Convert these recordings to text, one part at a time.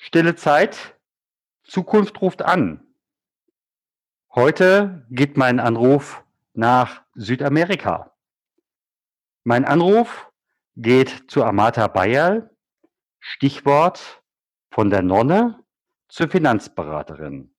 Stille Zeit, Zukunft ruft an. Heute geht mein Anruf nach Südamerika. Mein Anruf geht zu Amata Bayerl, Stichwort von der Nonne zur Finanzberaterin.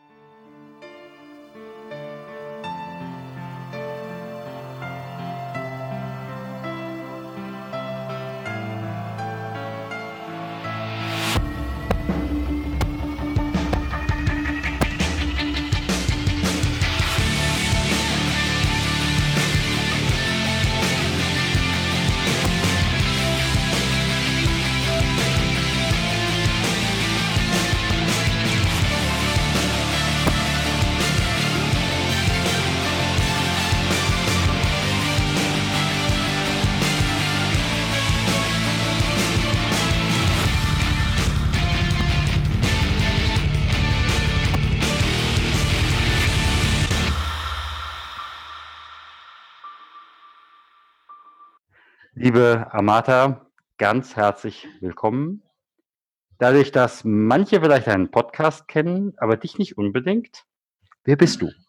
Liebe Amata, ganz herzlich willkommen. Dadurch, dass manche vielleicht einen Podcast kennen, aber dich nicht unbedingt, wer bist du?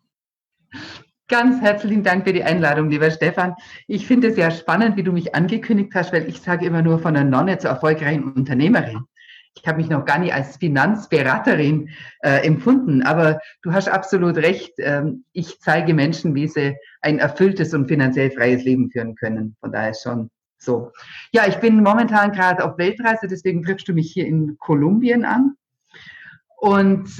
Ganz herzlichen Dank für die Einladung, lieber Stefan. Ich finde es sehr spannend, wie du mich angekündigt hast, weil ich sage immer nur von der Nonne zur erfolgreichen Unternehmerin. Ich habe mich noch gar nicht als Finanzberaterin empfunden, aber du hast absolut recht. Ich zeige Menschen, wie sie ein erfülltes und finanziell freies Leben führen können. Von daher ist schon so. Ja, ich bin momentan gerade auf Weltreise, deswegen triffst du mich hier in Kolumbien an. Und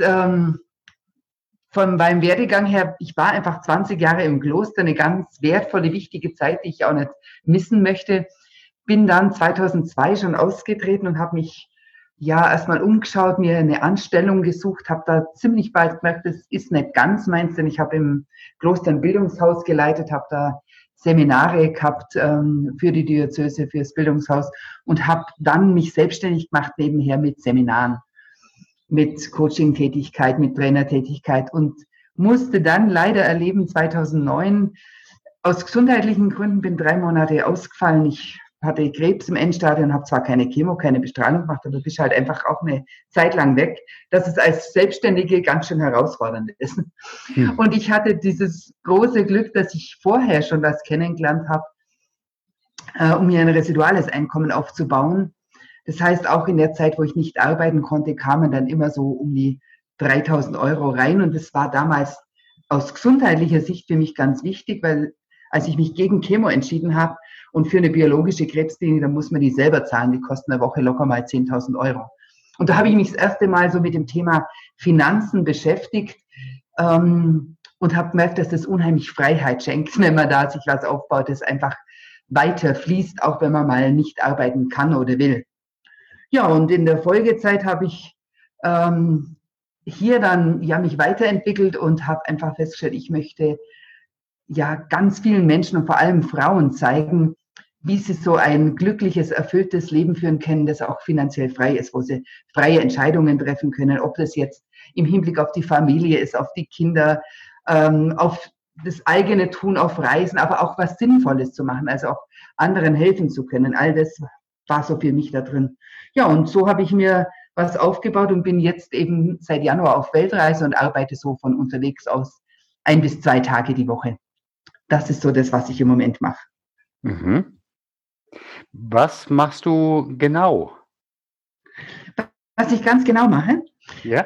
von meinem Werdegang her, ich war einfach 20 Jahre im Kloster, eine ganz wertvolle, wichtige Zeit, die ich auch nicht missen möchte. Bin dann 2002 schon ausgetreten und habe mich erstmal umgeschaut, mir eine Anstellung gesucht, habe da ziemlich bald gemerkt, das ist nicht ganz meins, denn ich habe im Kloster ein Bildungshaus geleitet, habe da Seminare gehabt für die Diözese, für das Bildungshaus und habe dann mich selbstständig gemacht nebenher mit Seminaren, mit Coaching-Tätigkeit, mit Trainertätigkeit und musste dann leider erleben, 2009, aus gesundheitlichen Gründen bin 3 Monate ausgefallen. Ich hatte Krebs im Endstadium, habe zwar keine Chemo, keine Bestrahlung gemacht, aber bist halt einfach auch eine Zeit lang weg, dass es als Selbstständige ganz schön herausfordernd ist. Und ich hatte dieses große Glück, dass ich vorher schon was kennengelernt habe, um mir ein residuales Einkommen aufzubauen. Das heißt, auch in der Zeit, wo ich nicht arbeiten konnte, kamen dann immer so um die 3.000 Euro rein. Und das war damals aus gesundheitlicher Sicht für mich ganz wichtig, weil als ich mich gegen Chemo entschieden habe und für eine biologische Krebsklinik, dann muss man die selber zahlen. Die kosten eine Woche locker mal 10.000 Euro. Und da habe ich mich das erste Mal so mit dem Thema Finanzen beschäftigt und habe gemerkt, dass das unheimlich Freiheit schenkt, wenn man da sich was aufbaut, das einfach weiter fließt, auch wenn man mal nicht arbeiten kann oder will. Ja, und in der Folgezeit habe ich hier dann mich weiterentwickelt und habe einfach festgestellt, ich möchte ganz vielen Menschen und vor allem Frauen zeigen, wie sie so ein glückliches, erfülltes Leben führen können, das auch finanziell frei ist, wo sie freie Entscheidungen treffen können, ob das jetzt im Hinblick auf die Familie ist, auf die Kinder, auf das eigene Tun auf Reisen, aber auch was Sinnvolles zu machen, also auch anderen helfen zu können. All das war so für mich da drin. Ja, und so habe ich mir was aufgebaut und bin jetzt eben seit Januar auf Weltreise und arbeite so von unterwegs aus 1 bis 2 Tage die Woche. Das ist so das, was ich im Moment mache. Mhm. Was machst du genau? Was ich ganz genau mache? Ja.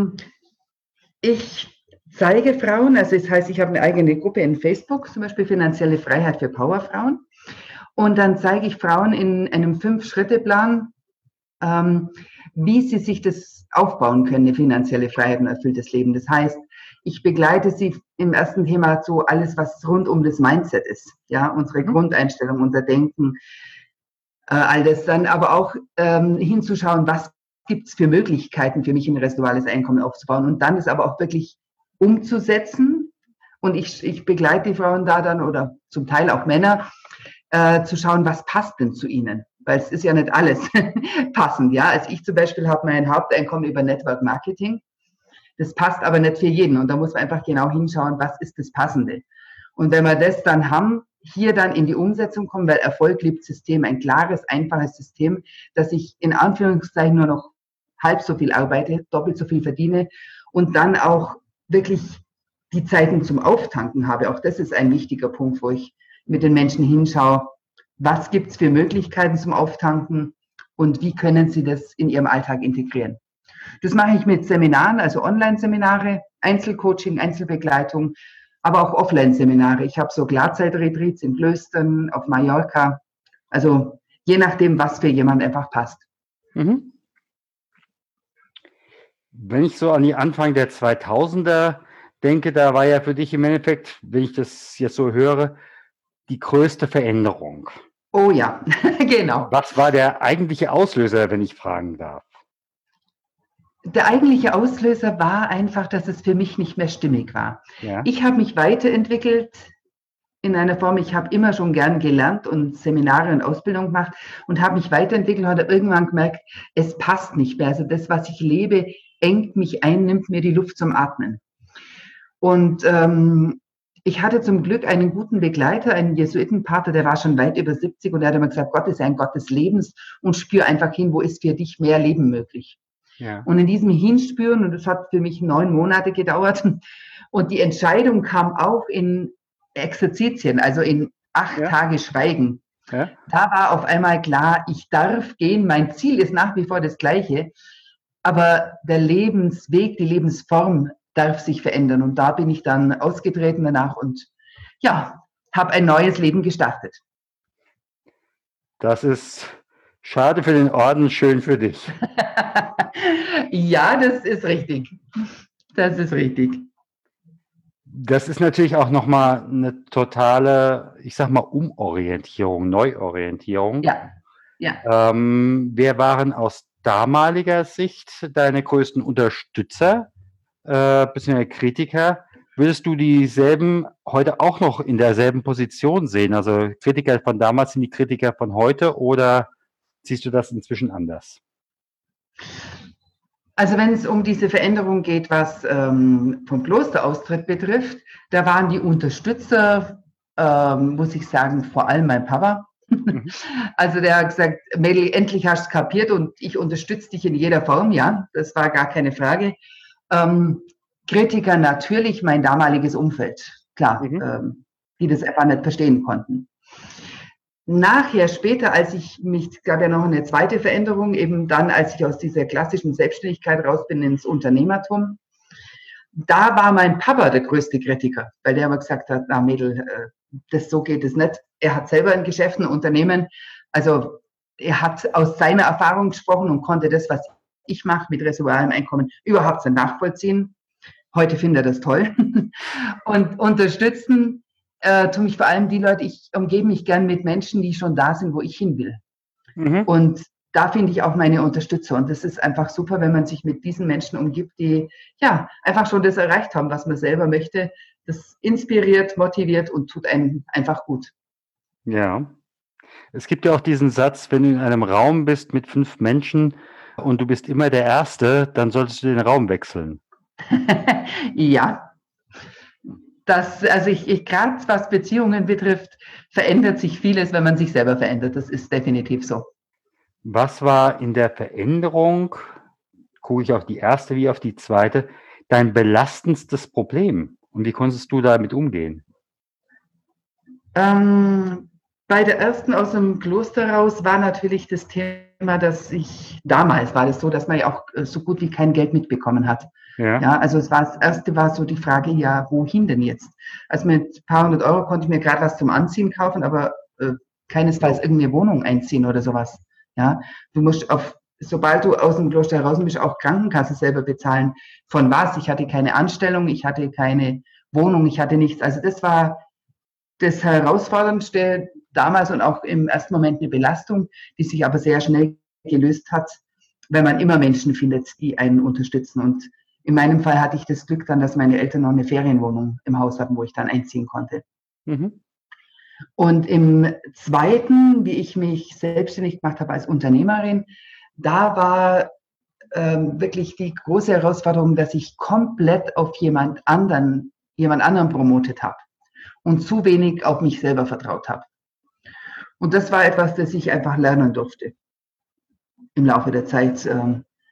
Ich zeige Frauen, also das heißt, ich habe eine eigene Gruppe in Facebook, zum Beispiel Finanzielle Freiheit für Powerfrauen. Und dann zeige ich Frauen in einem 5-Schritte-Plan, wie sie sich das aufbauen können, eine finanzielle Freiheit und erfülltes Leben. Das heißt, ich begleite sie im ersten Thema so alles, was rund um das Mindset ist, unsere Grundeinstellung, unser Denken, all das dann, aber auch hinzuschauen, was gibt es für Möglichkeiten für mich, ein residuales Einkommen aufzubauen und dann ist aber auch wirklich umzusetzen und ich begleite die Frauen da dann oder zum Teil auch Männer, zu schauen, was passt denn zu ihnen. Weil es ist ja nicht alles passend. Also ich zum Beispiel habe mein Haupteinkommen über Network Marketing. Das passt aber nicht für jeden. Und da muss man einfach genau hinschauen, was ist das Passende. Und wenn wir das dann haben, hier dann in die Umsetzung kommen, weil Erfolg liebt System, ein klares, einfaches System, das ich in Anführungszeichen nur noch halb so viel arbeite, doppelt so viel verdiene und dann auch wirklich die Zeiten zum Auftanken habe. Auch das ist ein wichtiger Punkt, wo ich mit den Menschen hinschaue. Was gibt es für Möglichkeiten zum Auftanken und wie können sie das in ihrem Alltag integrieren? Das mache ich mit Seminaren, also Online-Seminare, Einzelcoaching, Einzelbegleitung, aber auch Offline-Seminare. Ich habe so Glatzeit-Retreats in Klöstern, auf Mallorca. Also je nachdem, was für jemand einfach passt. Mhm. Wenn ich so an die Anfang der 2000er denke, da war ja für dich im Endeffekt, wenn ich das jetzt so höre, die größte Veränderung. Oh ja, genau. Was war der eigentliche Auslöser, wenn ich fragen darf? Der eigentliche Auslöser war einfach, dass es für mich nicht mehr stimmig war. Ja. Ich habe mich weiterentwickelt in einer Form, ich habe immer schon gern gelernt und Seminare und Ausbildung gemacht und habe mich weiterentwickelt und habe irgendwann gemerkt, es passt nicht mehr. Also das, was ich lebe, engt mich ein, nimmt mir die Luft zum Atmen. Und ich hatte zum Glück einen guten Begleiter, einen Jesuitenpater, der war schon weit über 70 und der hat immer gesagt, Gott ist ein Gott des Lebens und spür einfach hin, wo ist für dich mehr Leben möglich. Ja. Und in diesem Hinspüren, und das hat für mich 9 Monate gedauert, und die Entscheidung kam auch in Exerzitien, also in 8 Tage Schweigen. Ja. Da war auf einmal klar, ich darf gehen, mein Ziel ist nach wie vor das gleiche, aber der Lebensweg, die Lebensform darf sich verändern. Und da bin ich dann ausgetreten danach und ja, habe ein neues Leben gestartet. Das ist schade für den Orden, schön für dich. Ja, das ist richtig. Das ist richtig. Das ist natürlich auch nochmal eine totale, ich sag mal, Umorientierung, Neuorientierung. Ja, ja. Wer waren aus damaliger Sicht deine größten Unterstützer, bzw. Kritiker? Würdest du dieselben heute auch noch in derselben Position sehen? Also Kritiker von damals sind die Kritiker von heute oder siehst du das inzwischen anders? Also wenn es um diese Veränderung geht, was vom Klosteraustritt betrifft, da waren die Unterstützer, muss ich sagen, vor allem mein Papa. Also der hat gesagt, Mädel, endlich hast du es kapiert und ich unterstütze dich in jeder Form, ja, das war gar keine Frage. Kritiker natürlich mein damaliges Umfeld, klar, die das einfach nicht verstehen konnten. Nachher, später, als ich mich, gab ja noch eine zweite Veränderung, eben dann, als ich aus dieser klassischen Selbstständigkeit raus bin ins Unternehmertum, da war mein Papa der größte Kritiker, weil der immer gesagt hat, na Mädel, so geht es nicht. Er hat selber ein Geschäft, ein Unternehmen, also er hat aus seiner Erfahrung gesprochen und konnte das, was ich mache mit residualem Einkommen, überhaupt nicht nachvollziehen. Heute findet er das toll. Und unterstützen tue mich vor allem die Leute, ich umgebe mich gern mit Menschen, die schon da sind, wo ich hin will. Und da finde ich auch meine Unterstützer. Und das ist einfach super, wenn man sich mit diesen Menschen umgibt, die ja einfach schon das erreicht haben, was man selber möchte. Das inspiriert, motiviert und tut einem einfach gut. Ja. Es gibt ja auch diesen Satz, wenn du in einem Raum bist mit 5 Menschen und du bist immer der Erste, dann solltest du den Raum wechseln. Ja. Also ich gerade was Beziehungen betrifft, verändert sich vieles, wenn man sich selber verändert. Das ist definitiv so. Was war in der Veränderung, gucke ich auf die erste wie auf die zweite, dein belastendstes Problem? Und wie konntest du damit umgehen? Bei der ersten aus dem Kloster raus war natürlich das Thema, damals war das so, dass man ja auch so gut wie kein Geld mitbekommen hat. Ja, also das erste war so die Frage, ja, wohin denn jetzt? Also mit ein paar hundert Euro konnte ich mir gerade was zum Anziehen kaufen, aber keinesfalls irgendeine Wohnung einziehen oder sowas. Ja, du musst sobald du aus dem Kloster heraus bist, auch Krankenkasse selber bezahlen. Von was? Ich hatte keine Anstellung, ich hatte keine Wohnung, ich hatte nichts. Also das war das Herausforderndste damals und auch im ersten Moment eine Belastung, die sich aber sehr schnell gelöst hat, wenn man immer Menschen findet, die einen unterstützen. Und in meinem Fall hatte ich das Glück dann, dass meine Eltern noch eine Ferienwohnung im Haus hatten, wo ich dann einziehen konnte. Und im zweiten, wie ich mich selbstständig gemacht habe als Unternehmerin, da war wirklich die große Herausforderung, dass ich komplett auf jemand anderen promotet habe und zu wenig auf mich selber vertraut habe. Und das war etwas, das ich einfach lernen durfte im Laufe der Zeit.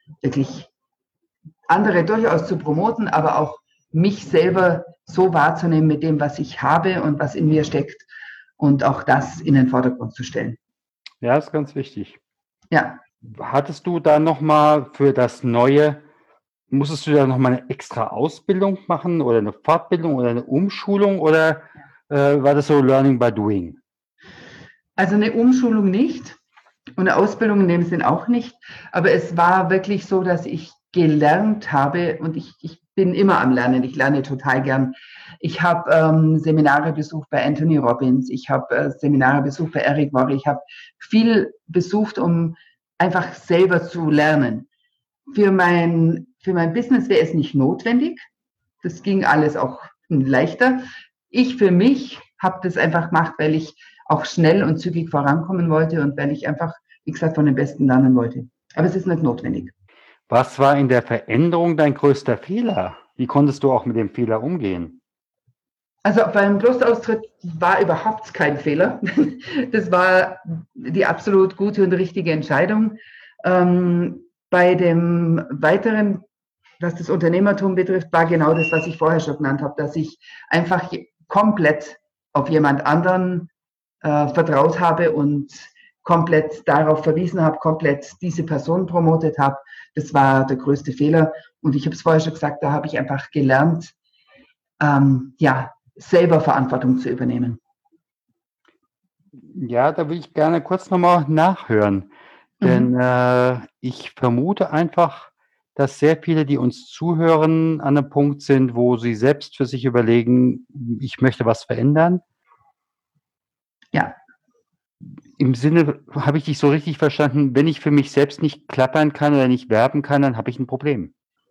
wirklich andere durchaus zu promoten, aber auch mich selber so wahrzunehmen mit dem, was ich habe und was in mir steckt und auch das in den Vordergrund zu stellen. Ja, ist ganz wichtig. Ja. Hattest du da nochmal für das Neue, musstest du da nochmal eine extra Ausbildung machen oder eine Fortbildung oder eine Umschulung oder war das so Learning by Doing? Also eine Umschulung nicht und eine Ausbildung in dem Sinn auch nicht, aber es war wirklich so, dass ich gelernt habe und ich bin immer am Lernen, ich lerne total gern. Ich habe Seminare besucht bei Anthony Robbins, ich habe Seminare besucht bei Eric Worre, ich habe viel besucht, um einfach selber zu lernen. Für mein Business wäre es nicht notwendig, das ging alles auch leichter. Ich für mich habe das einfach gemacht, weil ich auch schnell und zügig vorankommen wollte und weil ich einfach, wie gesagt, von den Besten lernen wollte. Aber es ist nicht notwendig. Was war in der Veränderung dein größter Fehler? Wie konntest du auch mit dem Fehler umgehen? Also beim Klosteraustritt war überhaupt kein Fehler. Das war die absolut gute und richtige Entscheidung. Bei dem weiteren, was das Unternehmertum betrifft, war genau das, was ich vorher schon genannt habe, dass ich einfach komplett auf jemand anderen vertraut habe und komplett darauf verwiesen habe, komplett diese Person promotet habe. Das war der größte Fehler. Und ich habe es vorher schon gesagt, da habe ich einfach gelernt, ja, selber Verantwortung zu übernehmen. Ja, da will ich gerne kurz nochmal nachhören, denn ich vermute einfach, dass sehr viele, die uns zuhören, an einem Punkt sind, wo sie selbst für sich überlegen, ich möchte was verändern. Ja. Im Sinne, habe ich dich so richtig verstanden, wenn ich für mich selbst nicht klappern kann oder nicht werben kann, dann habe ich ein Problem.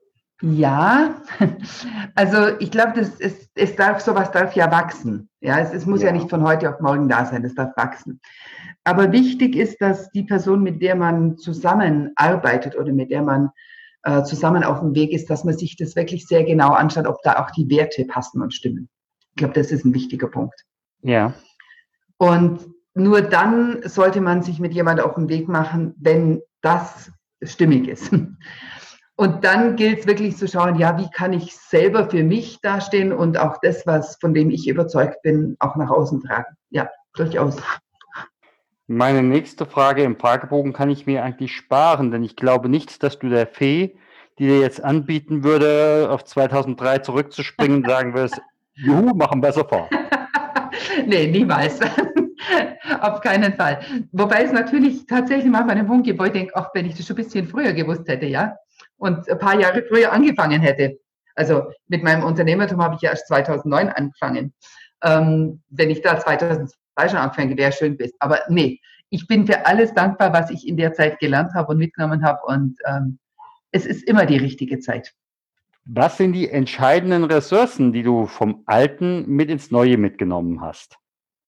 Ja, also ich glaube, sowas darf ja wachsen. Ja, es muss ja nicht von heute auf morgen da sein, es darf wachsen. Aber wichtig ist, dass die Person, mit der man zusammenarbeitet oder mit der man zusammen auf dem Weg ist, dass man sich das wirklich sehr genau anschaut, ob da auch die Werte passen und stimmen. Ich glaube, das ist ein wichtiger Punkt. Ja. Und nur dann sollte man sich mit jemandem auf den Weg machen, wenn das stimmig ist. Und dann gilt es wirklich zu schauen, ja, wie kann ich selber für mich dastehen und auch das, von dem ich überzeugt bin, auch nach außen tragen. Ja, durchaus. Meine nächste Frage im Fragebogen kann ich mir eigentlich sparen, denn ich glaube nicht, dass du der Fee, die dir jetzt anbieten würde, auf 2003 zurückzuspringen, sagen wirst, juhu, machen wir sofort. Nee, niemals. Auf keinen Fall. Wobei es natürlich tatsächlich manchmal einen Punkt gibt, wo ich denke, ach, wenn ich das schon ein bisschen früher gewusst hätte, ja, und ein paar Jahre früher angefangen hätte. Also mit meinem Unternehmertum habe ich ja erst 2009 angefangen. Wenn ich da 2002 schon angefangen wäre schön gewesen. Aber nee, ich bin für alles dankbar, was ich in der Zeit gelernt habe und mitgenommen habe. Und es ist immer die richtige Zeit. Was sind die entscheidenden Ressourcen, die du vom Alten mit ins Neue mitgenommen hast?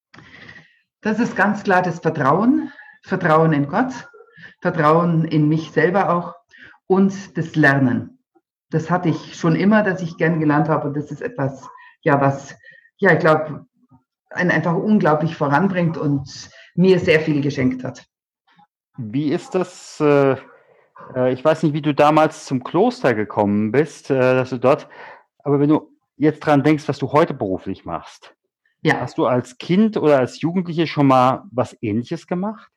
Das ist ganz klar das Vertrauen. Vertrauen in Gott, Vertrauen in mich selber auch und das Lernen. Das hatte ich schon immer, dass ich gern gelernt habe und das ist etwas, ja, was, ja, ich glaube, einen einfach unglaublich voranbringt und mir sehr viel geschenkt hat. Wie ist das? Ich weiß nicht, wie du damals zum Kloster gekommen bist, dass du dort, aber wenn du jetzt dran denkst, was du heute beruflich machst, Ja. hast du als Kind oder als Jugendliche schon mal was Ähnliches gemacht?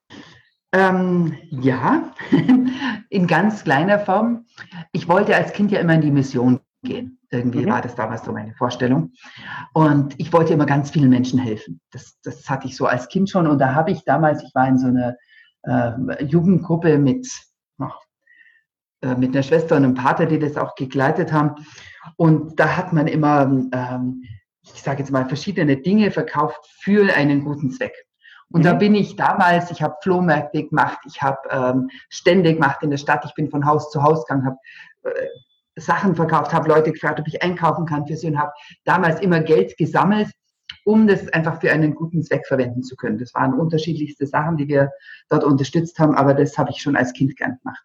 Ja, in ganz kleiner Form. Ich wollte als Kind ja immer in die Mission gehen. Irgendwie war das damals so meine Vorstellung. Und ich wollte immer ganz vielen Menschen helfen. Das hatte ich so als Kind schon. Und da habe ich damals, ich war in so einer Jugendgruppe mit einer Schwester und einem Pater, die das auch begleitet haben. Und da hat man immer, ich sage jetzt mal, verschiedene Dinge verkauft für einen guten Zweck. Und da bin ich damals, ich habe Flohmärkte gemacht, ich habe Stände gemacht in der Stadt, ich bin von Haus zu Haus gegangen, habe Sachen verkauft, habe Leute gefragt, ob ich einkaufen kann für sie und habe damals immer Geld gesammelt, um das einfach für einen guten Zweck verwenden zu können. Das waren unterschiedlichste Sachen, die wir dort unterstützt haben, aber das habe ich schon als Kind gern gemacht.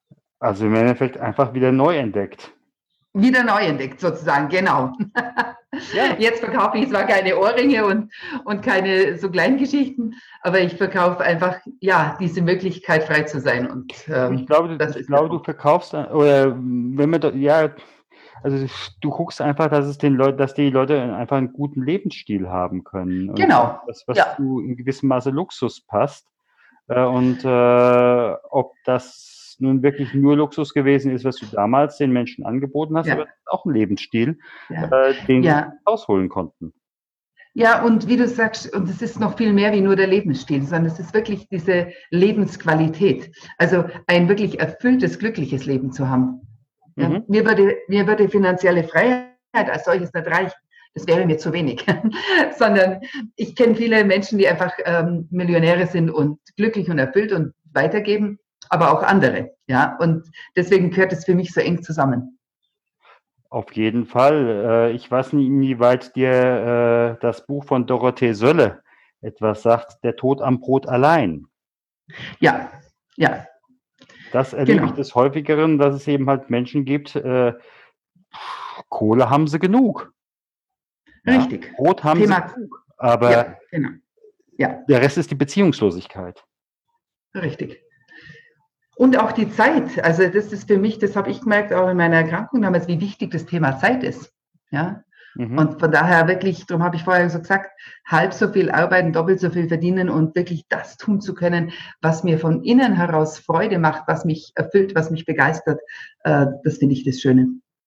Also im Endeffekt einfach wieder neu entdeckt. Wieder neu entdeckt sozusagen, genau. Ja, Jetzt verkaufe ich zwar keine Ohrringe und keine so kleinen Geschichten, aber ich verkaufe einfach, ja, diese Möglichkeit, frei zu sein. Und das ich ist der glaube, du Punkt. verkaufst, oder wenn man, ja, also du guckst einfach, dass es den Leuten, dass die Leute einfach einen guten Lebensstil haben können und Genau, das, was ja, zu in gewissem Maße Luxus passt. Und ob das nun wirklich nur Luxus gewesen ist, was du damals den Menschen angeboten hast, oder ja, das ist auch ein Lebensstil, ja, den sie ja. rausholen konnten. Ja, und wie du sagst, und es ist noch viel mehr wie nur der Lebensstil, sondern es ist wirklich diese Lebensqualität. Also ein wirklich erfülltes, glückliches Leben zu haben. Ja, Mhm. mir würde finanzielle Freiheit als solches nicht reichen. Das wäre mir zu wenig. Sondern ich kenne viele Menschen, die einfach Millionäre sind und glücklich und erfüllt und weitergeben, aber auch andere. Ja, und deswegen gehört es für mich so eng zusammen. Auf jeden Fall. Ich weiß nicht, inwieweit dir das Buch von Dorothee Sölle etwas sagt, Der Tod am Brot allein. Ja, ja, Das erlebe ich genau. des Häufigeren, dass es eben halt Menschen gibt, Kohle haben sie genug. Ja? Richtig. Brot haben sie Thema, genug. Aber ja, genau. Ja, der Rest ist die Beziehungslosigkeit. richtig. Und auch die Zeit. Also das ist für mich, das habe ich gemerkt, auch in meiner Erkrankung damals, wie wichtig das Thema Zeit ist. Ja. Mhm. Und von daher wirklich, darum habe ich vorher so gesagt, halb so viel arbeiten, doppelt so viel verdienen und wirklich das tun zu können, was mir von innen heraus Freude macht, was mich erfüllt, was mich begeistert. Das finde ich das Schöne.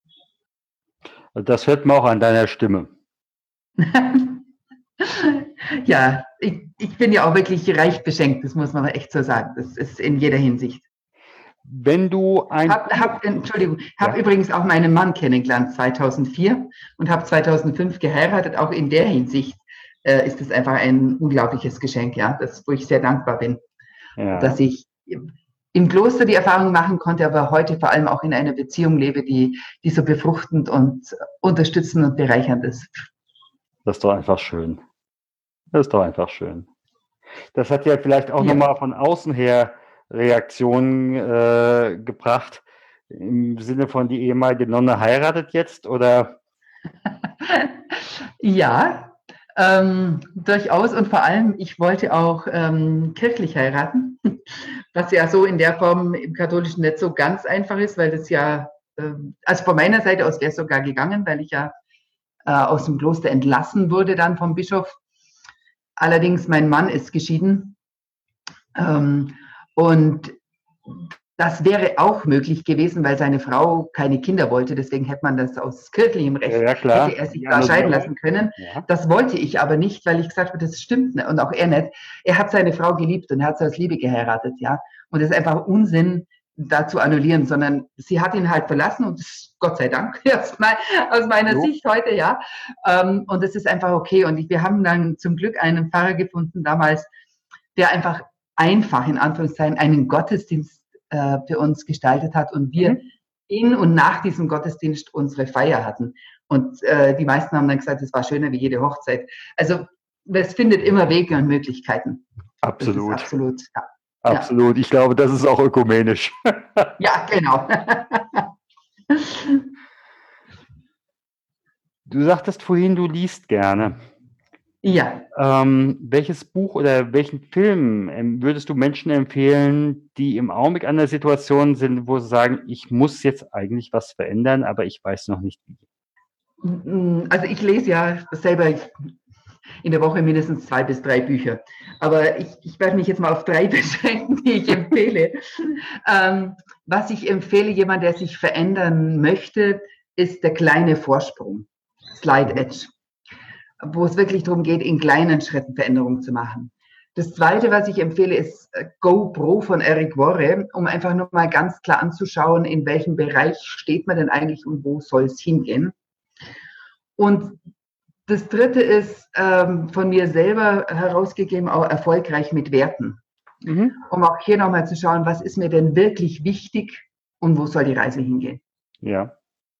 Das hört man auch an deiner Stimme. Ja, ich bin ja auch wirklich reich beschenkt, das muss man echt so sagen. Das ist in jeder Hinsicht. Wenn du ein Buch, Entschuldigung, habe ja, übrigens auch meinen Mann kennengelernt 2004 und habe 2005 geheiratet. Auch in der Hinsicht ist es einfach ein unglaubliches Geschenk, ja, wo ich sehr dankbar bin, ja, dass ich im Kloster die Erfahrung machen konnte, aber heute vor allem auch in einer Beziehung lebe, die so befruchtend und unterstützend und bereichernd ist. das ist doch einfach schön. Das ist doch einfach schön. Das hat ja vielleicht auch Ja. nochmal von außen her Reaktionen gebracht, im Sinne von die ehemalige Nonne heiratet jetzt oder? Ja, durchaus und vor allem, ich wollte auch kirchlich heiraten, was ja so in der Form im Katholischen nicht so ganz einfach ist, weil das ja, also von meiner Seite aus wäre es sogar gegangen, weil ich ja aus dem Kloster entlassen wurde dann vom Bischof. Allerdings, mein Mann ist geschieden und das wäre auch möglich gewesen, weil seine Frau keine Kinder wollte. Deswegen hätte man das aus kirchlichem Ja, Recht, ja hätte klar, er sich die da scheiden Annullierung. lassen können. Ja. Das wollte ich aber nicht, weil ich gesagt habe, das stimmt nicht. Und auch er nicht. Er hat seine Frau geliebt und er hat sie aus Liebe geheiratet, ja. Und das ist einfach Unsinn, da zu annullieren, sondern sie hat ihn halt verlassen und das, Gott sei Dank, aus meiner Jo. Sicht heute, ja. Und das ist einfach okay. Und wir haben dann zum Glück einen Pfarrer gefunden damals, der einfach einfach in Anführungszeichen einen Gottesdienst für uns gestaltet hat und wir Mhm. in und nach diesem Gottesdienst unsere Feier hatten. Und die meisten haben dann gesagt, es war schöner wie jede Hochzeit. Also es findet immer Wege und Möglichkeiten. Das ist Absolut, absolut, ja. Ja, absolut. Ich glaube, das ist auch ökumenisch. ja genau. Du sagtest vorhin, du liest gerne. Ja. Welches Buch oder welchen Film würdest du Menschen empfehlen, die im Augenblick an der Situation sind, wo sie sagen, ich muss jetzt eigentlich was verändern, aber ich weiß noch nicht wie? Also ich lese ja selber in der Woche mindestens 2 bis 3 Bücher. Aber ich werde mich jetzt mal auf 3 beschränken, die ich empfehle. Was ich empfehle, jemand, der sich verändern möchte, ist der kleine Vorsprung, Slide Edge, wo es wirklich darum geht, in kleinen Schritten Veränderungen zu machen. Das Zweite, was ich empfehle, ist Go Pro von Eric Worre, um einfach nur mal ganz klar anzuschauen, in welchem Bereich steht man denn eigentlich und wo soll es hingehen. Und das Dritte ist von mir selber herausgegeben, auch erfolgreich mit Werten, Mhm. um auch hier nochmal zu schauen, was ist mir denn wirklich wichtig und wo soll die Reise hingehen. Ja,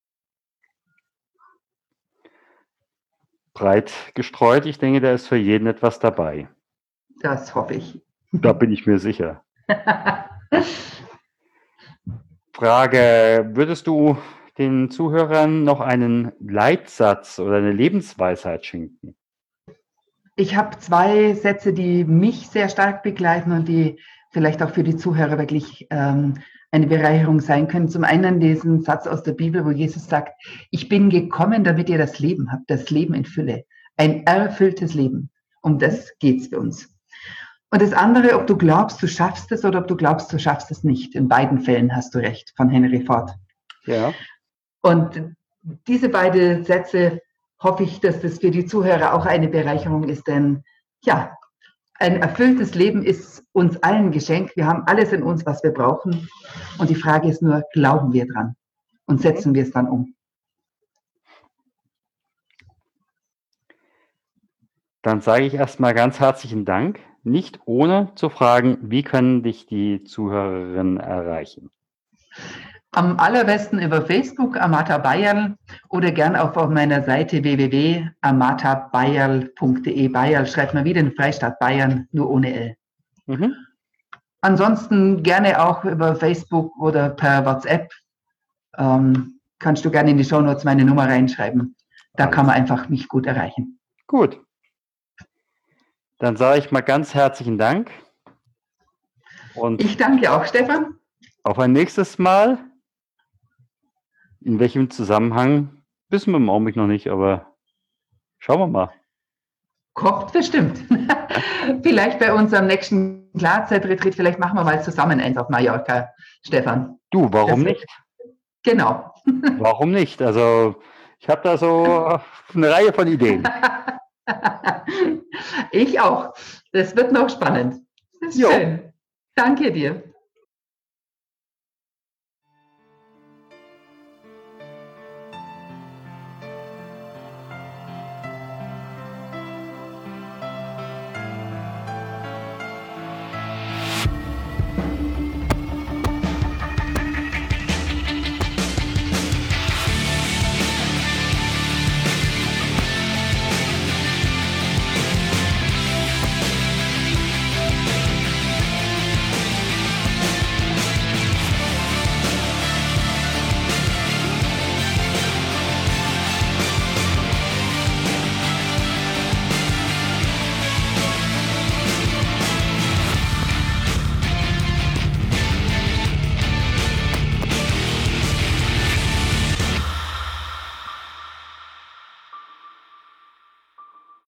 breit gestreut. Ich denke, da ist für jeden etwas dabei. Das hoffe ich. Da bin ich mir sicher. Frage, würdest du den Zuhörern noch einen Leitsatz oder eine Lebensweisheit schenken? Ich habe 2 Sätze, die mich sehr stark begleiten und die vielleicht auch für die Zuhörer wirklich eine Bereicherung sein können. Zum einen diesen Satz aus der Bibel, wo Jesus sagt, ich bin gekommen, damit ihr das Leben habt, das Leben in Fülle, ein erfülltes Leben. Um das geht's für uns. Und das andere, ob du glaubst, du schaffst es oder ob du glaubst, du schaffst es nicht. In beiden Fällen hast du recht, von Henry Ford. Ja. Und diese beiden Sätze hoffe ich, dass das für die Zuhörer auch eine Bereicherung ist, denn ja, ein erfülltes Leben ist uns allen geschenkt. Wir haben alles in uns, was wir brauchen. Und die Frage ist nur, glauben wir dran und setzen wir es dann um? Dann sage ich erstmal ganz herzlichen Dank, nicht ohne zu fragen, wie können dich die Zuhörerinnen erreichen? Am allerbesten über Facebook, Amata Bayerl, oder gern auch auf meiner Seite www.amatabayerl.de. Bayerl schreibt man wie den Freistaat Bayern, nur ohne L. Ansonsten gerne auch über Facebook oder per WhatsApp. Kannst du gerne in die Shownotes meine Nummer reinschreiben. Da kann man einfach mich gut erreichen. Gut. Dann sage ich mal ganz herzlichen Dank. Und ich danke auch, Stefan. Auf ein nächstes Mal. In welchem Zusammenhang, wissen wir im Augenblick noch nicht, aber schauen wir mal. Kommt bestimmt. Vielleicht bei unserem nächsten Klarzeitretreat, vielleicht machen wir mal zusammen eins auf Mallorca, Stefan. Du, warum nicht? Genau. Warum nicht? Also ich habe da so eine Reihe von Ideen. Ich auch. Das wird noch spannend. Das ist schön. Danke dir.